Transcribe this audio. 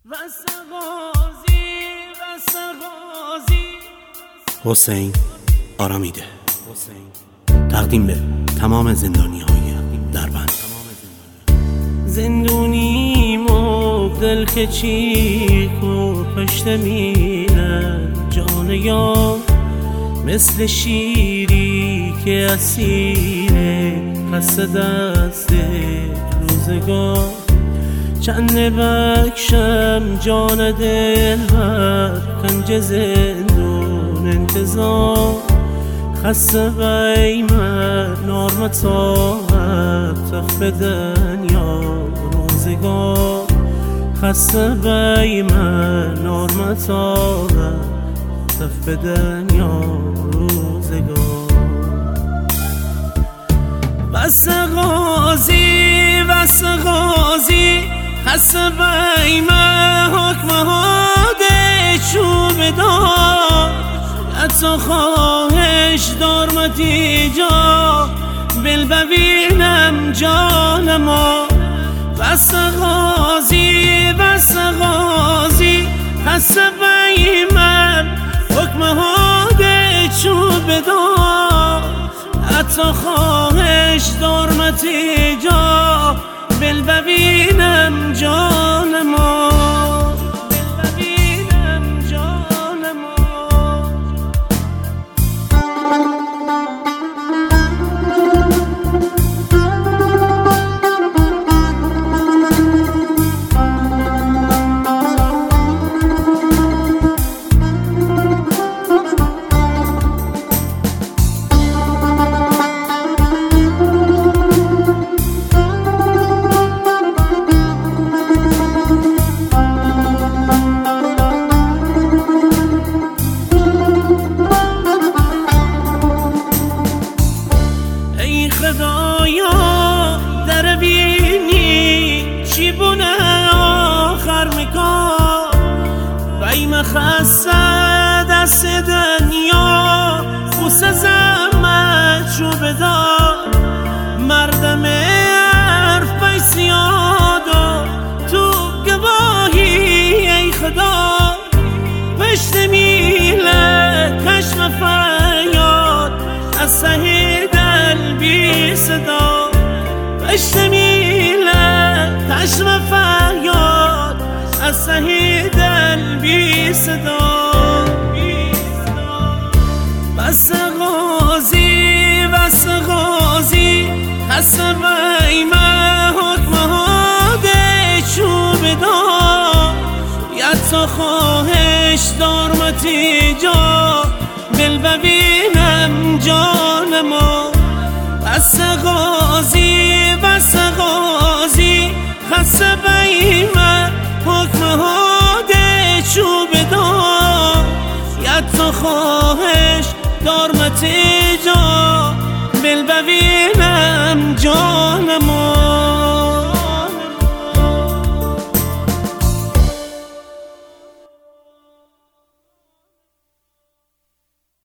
حسین آرامیده تقدیم به تمام زندانی های دربند. زندونیم و دل که چیک و پشت میله جان یار، مثل شیری که اسیره پس دست روزگار. چند بکشم جان دل بر کنج زندون انتظار. خسته من نار طاقت تخت بدن یا روزگار. خسته من نار طاقت تخت بدن یا روزگار. بس غازی بس غازی خسته من حکم هاده چوب دار. حتی خواهش دارمتی جا بل ببینم جان ما. بس غازی بس غازی خسته من حکم هاده چوب دار. حتی خواهش دارمتی جا بل ببینم جان ما. خدایا در بینی چی بونه آخر میکن. بیم خسته دست دنیا خوص زمت چو بدار. مردم حرف بیسیاد و تو گواهی ای خدا. پشت میله کشم فریاد از سهی دل بی صدا. پشت میله کشم فریاد از سهی دل بی صدا. بس غازی بس غازی خسته من حکم هاده چوب دار. یتا خواهش دارمتی جا بل ببینم جان ما. بس غازی بس غازی خسته من حکم هاده چوب دار. یتا خواهش دارمتی جا بل ببینم جان